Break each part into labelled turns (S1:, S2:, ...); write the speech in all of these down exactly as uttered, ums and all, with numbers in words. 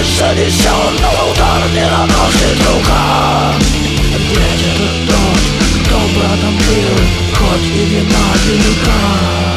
S1: занесен, но удар не наносит рука. Ведь это тот, кто братом был, хоть и вина велика.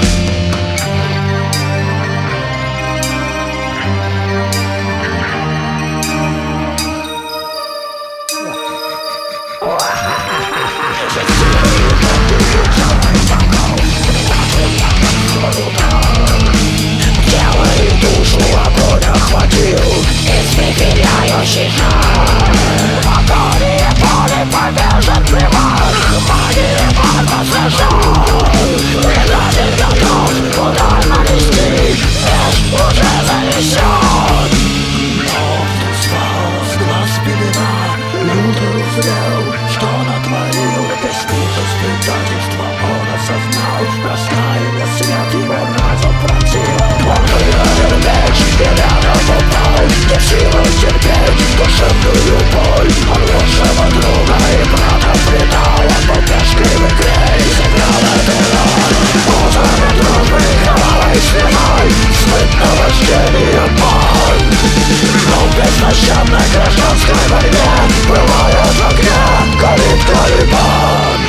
S1: Тело и душу огонь охватил, испепеляющий жар. Агония боли повержен примарх, магия борьба сожжен. Предатель готов удар нанести, меч уже занесен. Но спал с глаз пелена, лютый узрел, что натворил. Весь ужас предательства он осознал, раскаяние свет его разум пронзил. Он выронил меч и рядом упал, не в силах терпеть душевную боль. Он лучшего друга и брата предал, он был пешкой в игре и сыграл эту роль. Узами дружбы кровавой стеной смыть наваждение боль. Но в безнащадной гражданской войне пылает в огне, горит Талибан.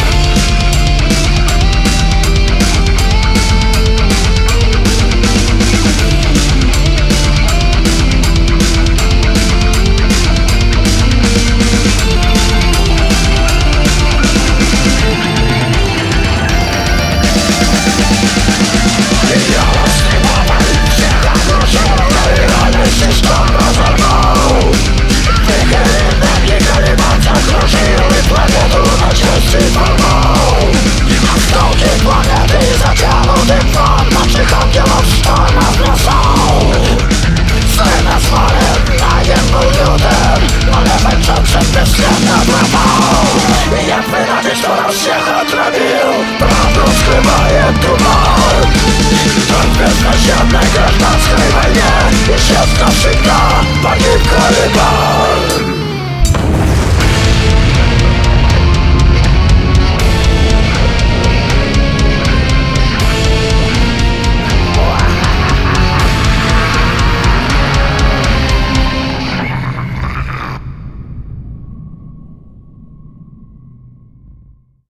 S1: Я предательство на всех отравил, правду скрывает туман. В безнащадной гражданской войне исчез навсегда, погиб Талибан.